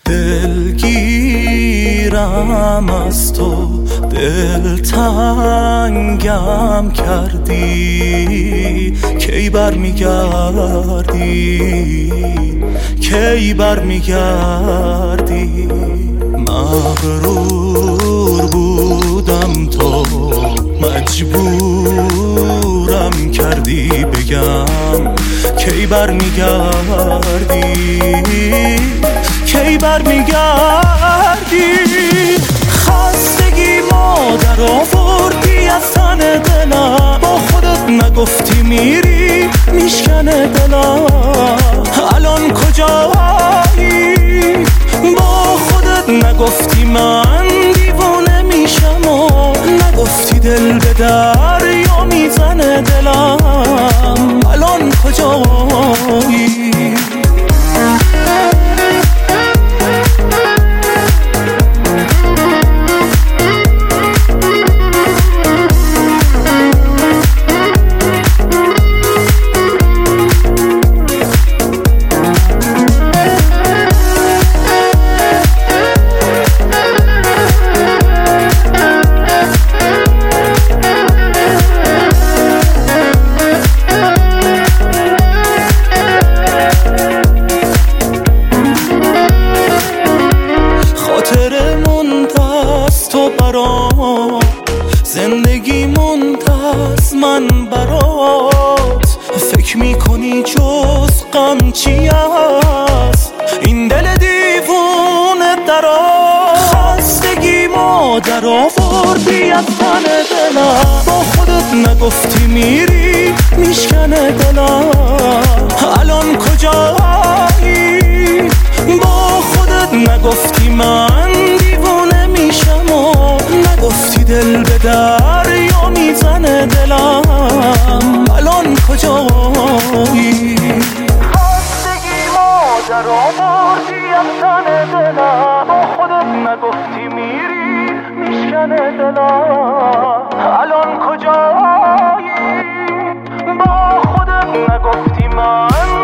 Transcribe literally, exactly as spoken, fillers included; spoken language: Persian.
دلگیرم از تو، دلتنگم کردی. کی بر میگردی، کی بر میگردی. مغرور بودم تو مجبورم کردی بگم کی بر میگردی، کی بر میگردی. خستگی مادر آوردی از تن دلم، با خودت نگفتی میری میشکنه دلم. الان کجایی؟ با خودت نگفتی من دیوونه میشم و نگفتی دل به دریا میزنه دلم. الان کجایی؟ زندگی منتظر من برات. فکر میکنی جز غم چی هست این دل دیوونه درات؟ خستگی مادر آوردی از تن دلم، با خودت نگفتی میری میشکنه دلم. الان کجایی؟ با خودت نگفتی من دیوونه میشم و نگفتی دل به دریا میزنه دلم. الان کجایی؟ خستگی مادر آوردی از تن دلم، با خودت نگفتی میری میشکنه دلم. الان کجایی؟ با خودت نگفتی من